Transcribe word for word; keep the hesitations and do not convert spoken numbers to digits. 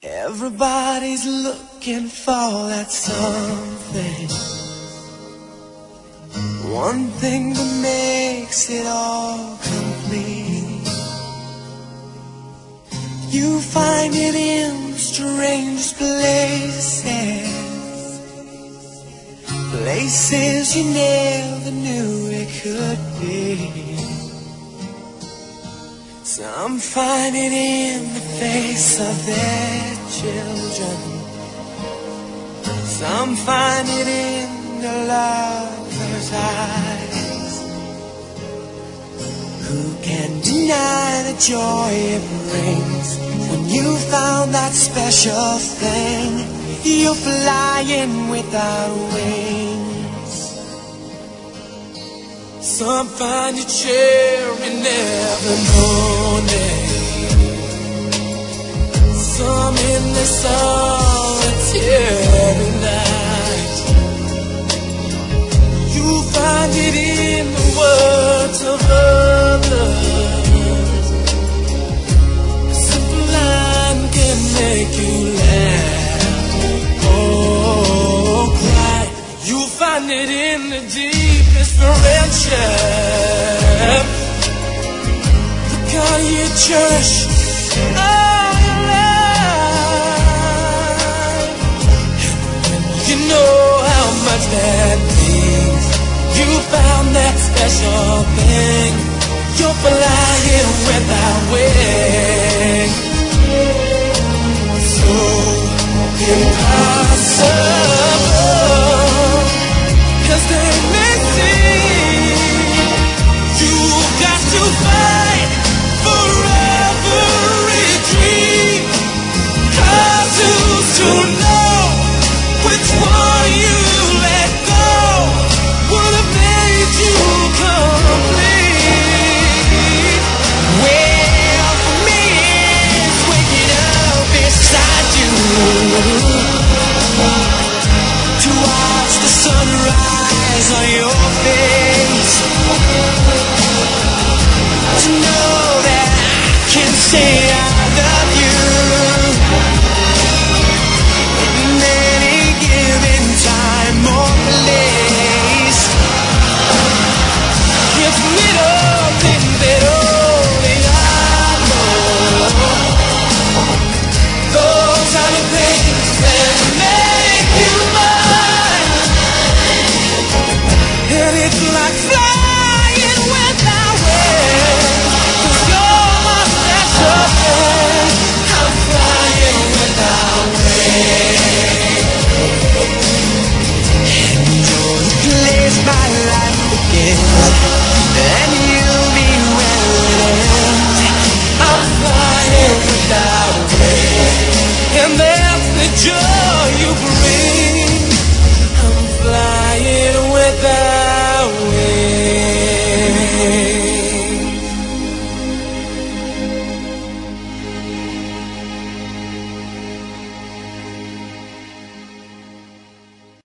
Everybody's looking for that something, one thing that makes it all complete. You find it in the strangest places, places you never knew it could be. Some find it in the face of their children, some find it in the lover's eyes. Who can deny the joy it brings when you found that special thing? You're flying without wings. Some find you cherry never morning, some in the solitary night. You find it in the words of others. A simple line can make you laugh or cry. You find it in the deepest friendship, the kind you cherish all your life. And you know how much that means. You found that special thing. You're flying without wings. So impossible, 'cause they may seem. You've got to fight for every dream, 'cause who's to know which one you let go would have made you complete. Well, for me it's waking up beside you, to watch the sunrise on your face, to know that I can say I love you in any given time or place. If we don't think that only I know, those are the things that make you mine. And it's like flying without wings, 'cause you're my special thing. I'm flying without wings, and you're the place my life begins.